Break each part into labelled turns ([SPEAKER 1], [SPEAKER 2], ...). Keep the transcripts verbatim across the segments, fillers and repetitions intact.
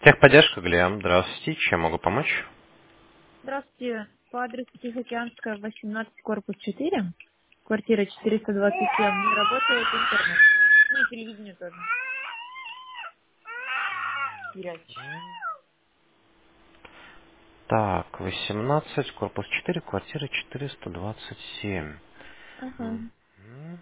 [SPEAKER 1] Техподдержка, Глеб. Здравствуйте. Чем могу помочь?
[SPEAKER 2] Здравствуйте. По адресу Тихоокеанская, восемнадцать, корпус четыре, квартира четыреста двадцать семь. Не работает интернет. Ну и телевидение тоже. Горячий.
[SPEAKER 1] Так, восемнадцать, корпус четыре, квартира четыреста двадцать семь.
[SPEAKER 2] Ага.
[SPEAKER 1] Мгм.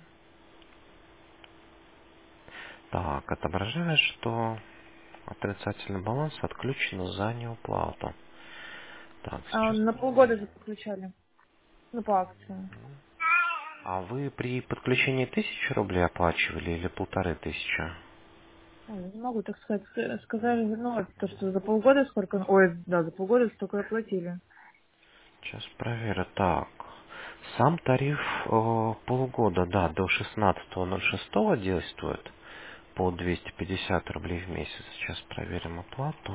[SPEAKER 1] Так, отображает, что отрицательный баланс отключен за неуплату. Так,
[SPEAKER 2] А
[SPEAKER 1] сейчас
[SPEAKER 2] на полгода же
[SPEAKER 1] проверим.
[SPEAKER 2] подключали. Ну, по акции.
[SPEAKER 1] А вы при подключении тысячи рублей оплачивали или полторы тысячи?
[SPEAKER 2] Ой, я не могу так сказать. Ск- Сказали, ну, вот то, что за полгода сколько... Ой, да, за полгода столько и оплатили.
[SPEAKER 1] Сейчас проверю. Так, сам тариф э, полгода, да, до шестнадцатого ноль шестого действует по двести пятьдесят рублей в месяц. Сейчас проверим оплату.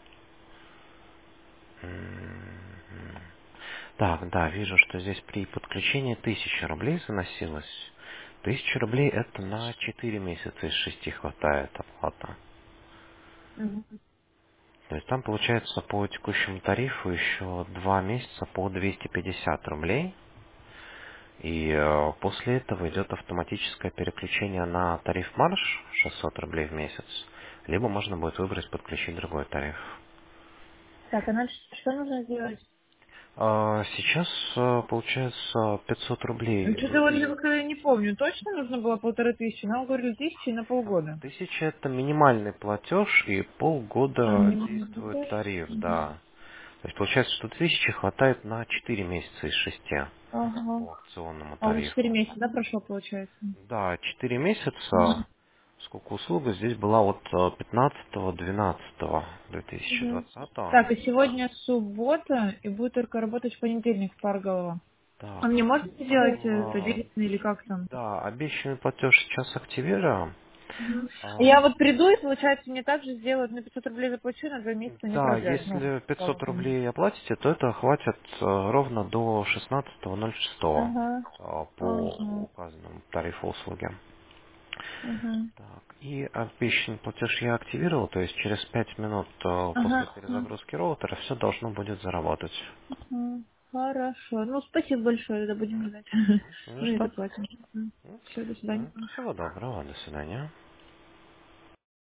[SPEAKER 1] Мгм. Так, да, вижу, что здесь при подключении тысяча рублей заносилось. Тысяча рублей это на четыре месяца из шести хватает оплата.
[SPEAKER 2] Мгм.
[SPEAKER 1] То есть там получается по текущему тарифу еще два месяца по двести пятьдесят рублей. И э, после этого идет автоматическое переключение на тариф марш шестьсот рублей в месяц. Либо можно будет выбрать подключить другой тариф.
[SPEAKER 2] Так, а дальше что нужно сделать?
[SPEAKER 1] А, Сейчас э, получается пятьсот
[SPEAKER 2] Ну,
[SPEAKER 1] рублей.
[SPEAKER 2] что-то вот я как-то не помню. Точно нужно было полторы тысячи? Нам говорили тысячи на полгода.
[SPEAKER 1] Тысяча это минимальный платеж и
[SPEAKER 2] А,
[SPEAKER 1] полгода
[SPEAKER 2] минимальный
[SPEAKER 1] действует
[SPEAKER 2] платеж?
[SPEAKER 1] тариф,
[SPEAKER 2] Мгм.
[SPEAKER 1] да. То есть получается, что тысячи хватает на четыре месяца из шести
[SPEAKER 2] Ага.
[SPEAKER 1] по акционному
[SPEAKER 2] А уже четыре
[SPEAKER 1] тарифу.
[SPEAKER 2] месяца, да, прошло, получается?
[SPEAKER 1] Да, четыре месяца.
[SPEAKER 2] Мгм.
[SPEAKER 1] Сколько услуга здесь была от э, пятнадцатого двенадцатого
[SPEAKER 2] Мгм.
[SPEAKER 1] две тысячи двадцатого.
[SPEAKER 2] Так, и сегодня суббота, и будет только работать в понедельник в Парголово. А
[SPEAKER 1] Так,
[SPEAKER 2] мне можно сделать это
[SPEAKER 1] э,
[SPEAKER 2] денежный или как там?
[SPEAKER 1] да, обещанный платеж сейчас активируем.
[SPEAKER 2] Мгм. Я
[SPEAKER 1] А,
[SPEAKER 2] вот приду, и, получается, мне также сделают, на пятьсот рублей заплачу, на два месяца не
[SPEAKER 1] Да,
[SPEAKER 2] продлят. Ну,
[SPEAKER 1] если пятьсот
[SPEAKER 2] положено.
[SPEAKER 1] рублей оплатите, то это хватит э, ровно до шестнадцатого ноль шестого
[SPEAKER 2] Ага.
[SPEAKER 1] э, по
[SPEAKER 2] Ага.
[SPEAKER 1] указанному тарифу услуги.
[SPEAKER 2] Ага.
[SPEAKER 1] Так, и обещанный платеж я активировал, то есть через пять минут э, после
[SPEAKER 2] Ага.
[SPEAKER 1] перезагрузки роутера все должно будет заработать.
[SPEAKER 2] Ага. Хорошо. Ну, спасибо большое, да будем ждать.
[SPEAKER 1] Не за
[SPEAKER 2] Ну и
[SPEAKER 1] что.
[SPEAKER 2] заплатим.
[SPEAKER 1] М?
[SPEAKER 2] Все, до
[SPEAKER 1] М,
[SPEAKER 2] свидания.
[SPEAKER 1] Всего доброго, до свидания.